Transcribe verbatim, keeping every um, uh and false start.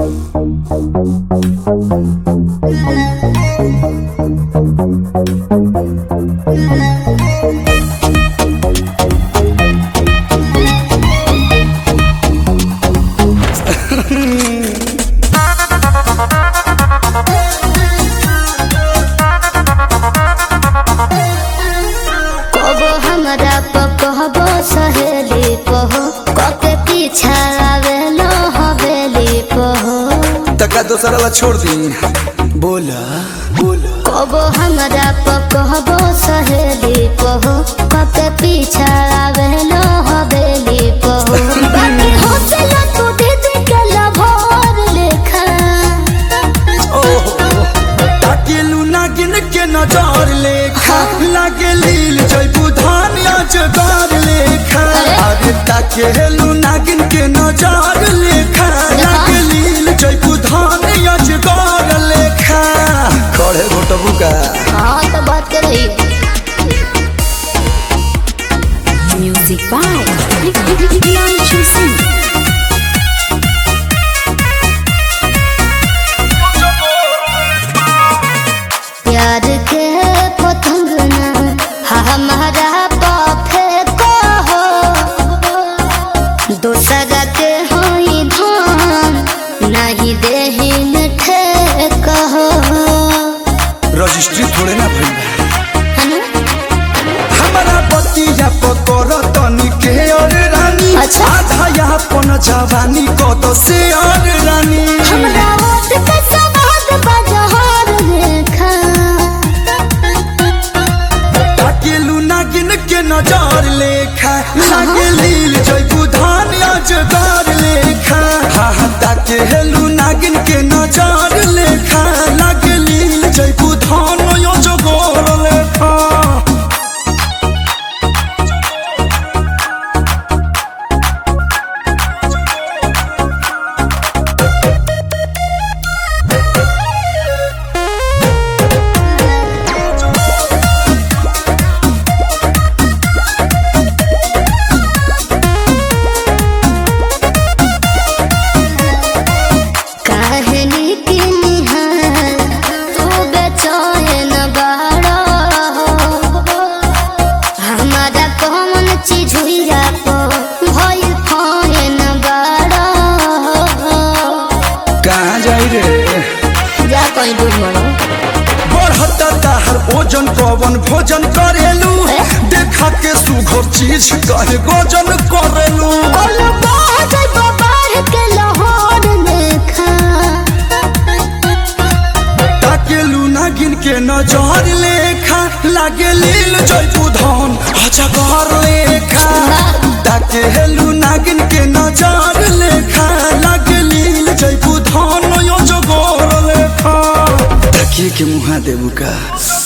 सहेली कहो कके पीछा आवेलो हवेली कहो तका दोसरा ला छोड़ दी बोला बोला कबो हमरा पकहबो सहेली कहो कके पीछा आवेलो हवेली कहो बाकी हौसला तू दे दे के लभर लेखा ओहो ताके लूना गिन के नजर लेखा लागे लील जय बुधान अजगर लेखा अरे ताके लूना गिन के नजर लेखा लागे लील जय बुधान अजगर लेखा खड़े घोटबू का हां तो बात कर रही म्यूजिक बाय रियान चूसी प्यार के पतंग ना हमारा पाफे को हो दूसरा के होई धान नहीं देहिन ठे कहो रजिस्ट्री थोड़े ना भइल हमारा बतिया पकड़ तनी के और रानी अच्छा? आधा यहाँ पन जवानी कद से और रानी हमरा ओट के सवाद बजहर देखा ताके लूना गिन के नजर लेखा लागे लील जय बुधान अजगर लेखा हाँ हाँ ताके लूना गिन के नजर लेखा लागे लील जय बुधान अजगर लेखा कहनी की निहार तू बेचैन बाड़ा हमारा कौन चीज हुईया को भइल फैन बाड़ा कहाँ जाई रे जा कहीं दूर मरो बढ़ता ताहर ओजन कवन भोजन करेलू देखा के सुघर चीज कहे गोजन करेलू बोलो बाज बाहर के लाहौर देखा ताके लूना गिन के नजर लेखा लागे लील जय बुधान अजगर लेखा ताके लूना गिन के नजर लेखा लागे लील जय बुधान अजगर लेखा ताके के मुहा देबू का